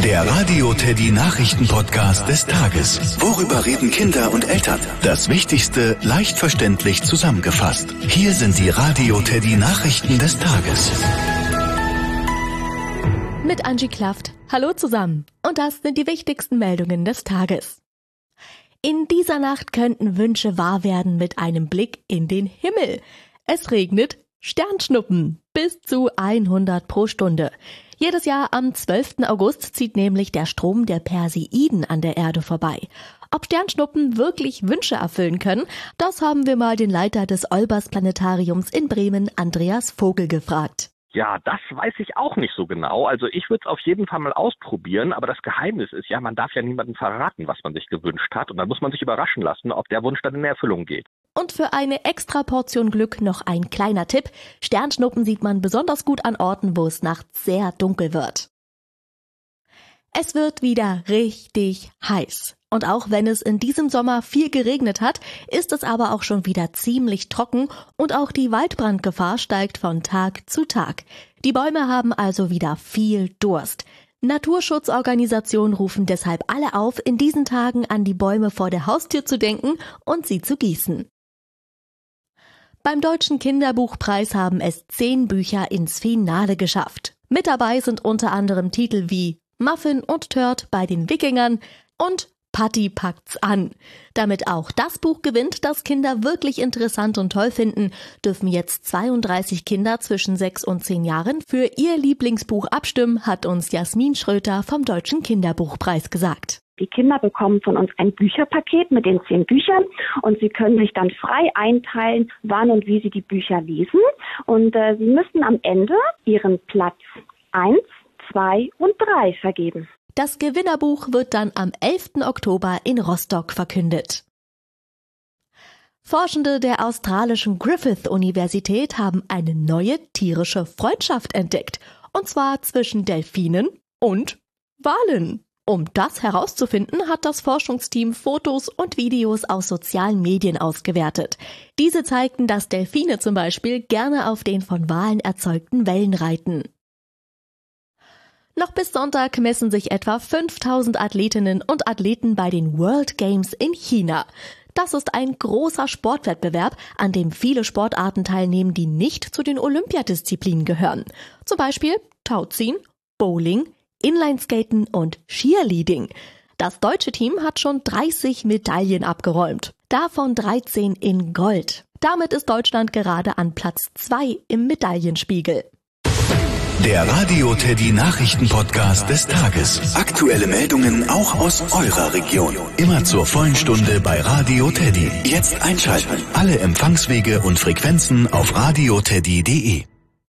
Der Radio Teddy Nachrichten-Podcast des Tages. Worüber reden Kinder und Eltern? Das Wichtigste leicht verständlich zusammengefasst. Hier sind die Radio Teddy Nachrichten des Tages. Mit Angie Klaft. Hallo zusammen. Und das sind die wichtigsten Meldungen des Tages. In dieser Nacht könnten Wünsche wahr werden mit einem Blick in den Himmel. Es regnet Sternschnuppen. Bis zu 100 pro Stunde. Jedes Jahr am 12. August zieht nämlich der Strom der Perseiden an der Erde vorbei. Ob Sternschnuppen wirklich Wünsche erfüllen können, das haben wir mal den Leiter des Olbers Planetariums in Bremen, Andreas Vogel, gefragt. Ja, das weiß ich auch nicht so genau. Also ich würde es auf jeden Fall mal ausprobieren, aber das Geheimnis ist ja, man darf ja niemandem verraten, was man sich gewünscht hat. Und dann muss man sich überraschen lassen, ob der Wunsch dann in Erfüllung geht. Und für eine extra Portion Glück noch ein kleiner Tipp. Sternschnuppen sieht man besonders gut an Orten, wo es nachts sehr dunkel wird. Es wird wieder richtig heiß. Und auch wenn es in diesem Sommer viel geregnet hat, ist es aber auch schon wieder ziemlich trocken und auch die Waldbrandgefahr steigt von Tag zu Tag. Die Bäume haben also wieder viel Durst. Naturschutzorganisationen rufen deshalb alle auf, in diesen Tagen an die Bäume vor der Haustür zu denken und sie zu gießen. Beim Deutschen Kinderbuchpreis haben es 10 Bücher ins Finale geschafft. Mit dabei sind unter anderem Titel wie Muffin und Turd bei den Wikingern und Patti packt's an. Damit auch das Buch gewinnt, das Kinder wirklich interessant und toll finden, dürfen jetzt 32 Kinder zwischen 6 und 10 Jahren für ihr Lieblingsbuch abstimmen, hat uns Jasmin Schröter vom Deutschen Kinderbuchpreis gesagt. Die Kinder bekommen von uns ein Bücherpaket mit den 10 Büchern und sie können sich dann frei einteilen, wann und wie sie die Bücher lesen. Und sie müssen am Ende ihren Platz 1, 2 und 3 vergeben. Das Gewinnerbuch wird dann am 11. Oktober in Rostock verkündet. Forschende der australischen Griffith-Universität haben eine neue tierische Freundschaft entdeckt. Und zwar zwischen Delfinen und Walen. Um das herauszufinden, hat das Forschungsteam Fotos und Videos aus sozialen Medien ausgewertet. Diese zeigten, dass Delfine zum Beispiel gerne auf den von Walen erzeugten Wellen reiten. Noch bis Sonntag messen sich etwa 5000 Athletinnen und Athleten bei den World Games in China. Das ist ein großer Sportwettbewerb, an dem viele Sportarten teilnehmen, die nicht zu den Olympiadisziplinen gehören. Zum Beispiel Tauziehen, Bowling, Inlineskaten und Cheerleading. Das deutsche Team hat schon 30 Medaillen abgeräumt, davon 13 in Gold. Damit ist Deutschland gerade an Platz 2 im Medaillenspiegel. Der Radio Teddy Nachrichten-Podcast des Tages. Aktuelle Meldungen auch aus eurer Region. Immer zur vollen Stunde bei Radio Teddy. Jetzt einschalten. Alle Empfangswege und Frequenzen auf radioteddy.de.